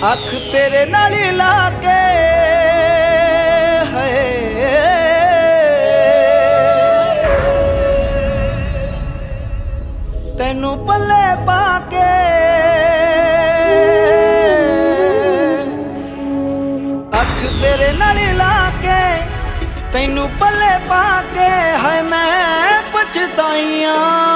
अख तेरे नाल ला के है तेनू पल्ले पाके अख तेरे नाल ला के तेनू पल्ले पाके है मैं पछताइया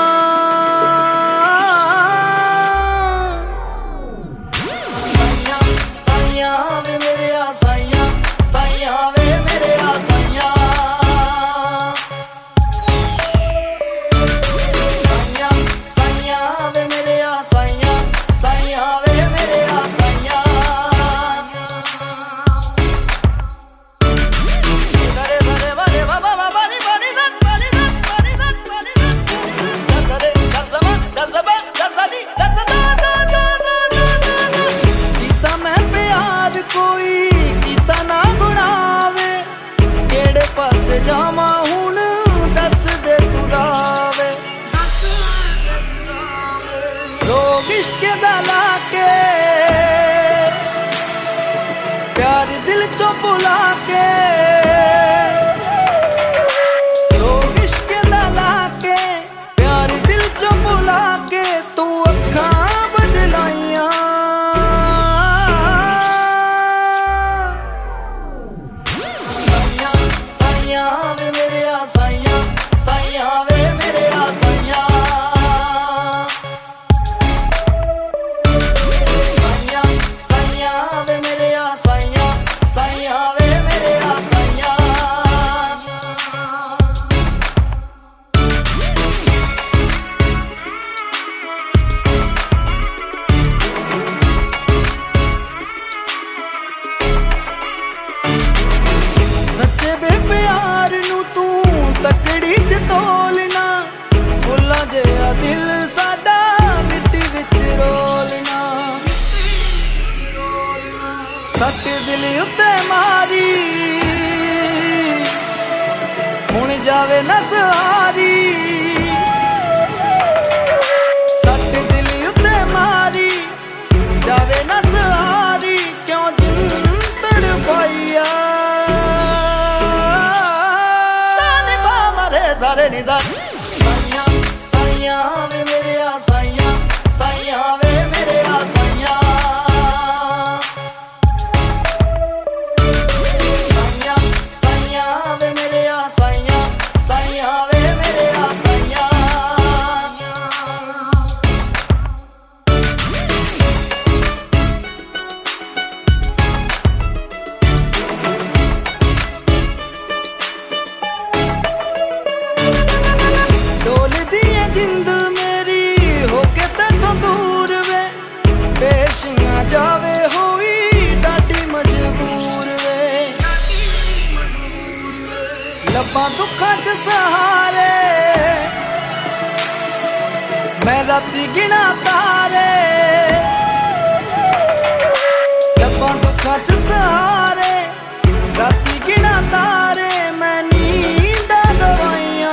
जामा हुण दस दे तुरावे लोग इश्क दा लाके प्यार दिल चों भुला के लोग इश्क दा लाके प्यार दिल चों भुला के तू अखां बदलाइयां प्यार नू तू तकड़ी च तोलना फुल्ला जिहा दिल साडा मिट्टी विच रोलना सट दिल उत्ते मारी हुण जावे न सवारी सट दिल उत्ते मारी जावे न सवारी क्यों जिन तड़पाइया सारे निदा साइया साइया वे मेरे आ साइया साइया वे मेरे आ साइया साइया साइया वे मेरे आ साइया साइया वे मेरे आ साइया जिंद मेरी होके तेथों दूर वे पेश ना जावे होई डाडी मजबूर वे लब्बां दुखां च सहारे मैं राती गिना तारे लब्बां दुखां च सहारे राती गिना तारे मैं नींद गवाइयां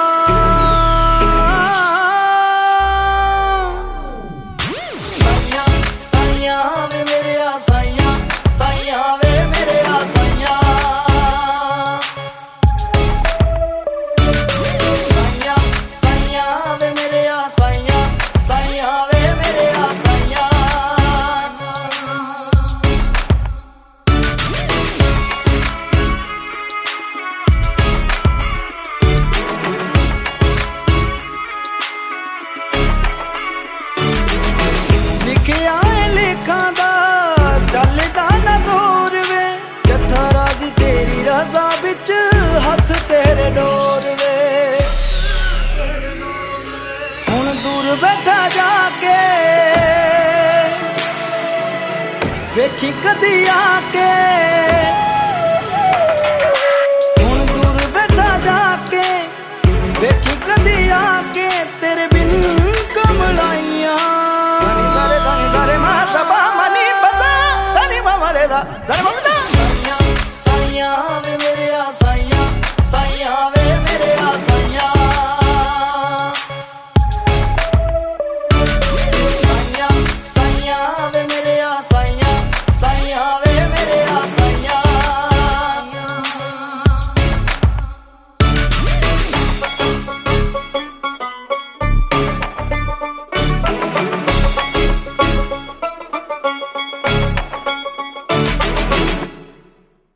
लिखिया लेखां दा चलदा ना जोर वे जट्ठा राजी तेरी रज़ा बिच हथ तेरे डोर वे हुण दूर बैठा जाके वेखी कदी आके